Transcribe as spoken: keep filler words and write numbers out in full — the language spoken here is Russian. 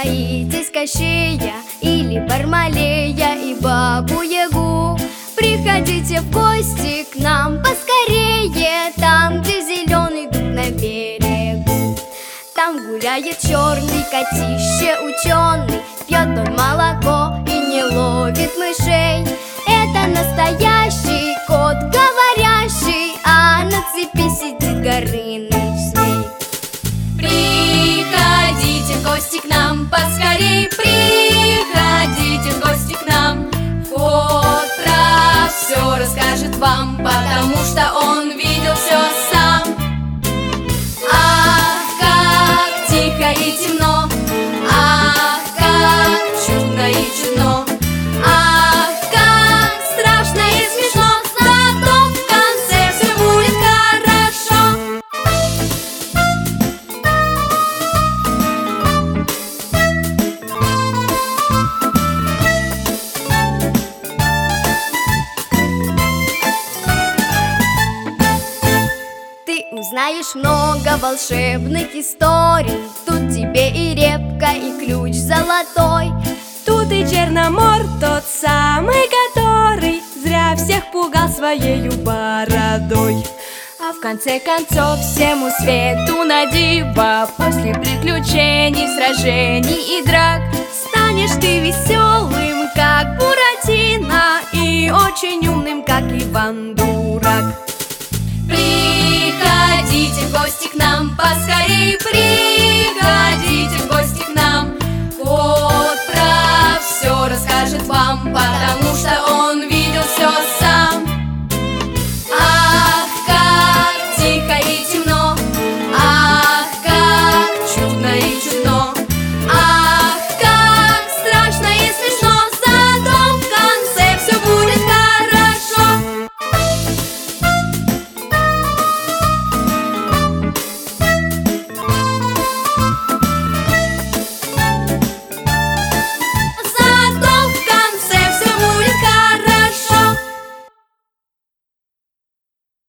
боитесь Кощея или Бармалея и Бабу-Ягу, приходите в гости к нам поскорее, там, где зеленый дуб на берегу. Там гуляет черный котище ученый, пьет он молоко и не ловит мышей. Это настоящий кот говорящий, а на цепи сидит Горыныч змей. Приходите в гости к нам поскорей, приходите в гости к нам. Кот про все расскажет вам, потому что он видел все сам. Ах, как тихо и темно, ах, как чудно и чудно, ах, как страшно и смешно, зато в конце все будет хорошо. Ты узнаешь много волшебных историй, тут тебе и репка, и ключ золотой. Тут и Черномор, тот самый, который зря всех пугал своею бородой. А в конце концов всему свету на диво, после приключений, сражений и драк, Станешь ты веселым, как Буратино, и очень умным, как Иван Дурак.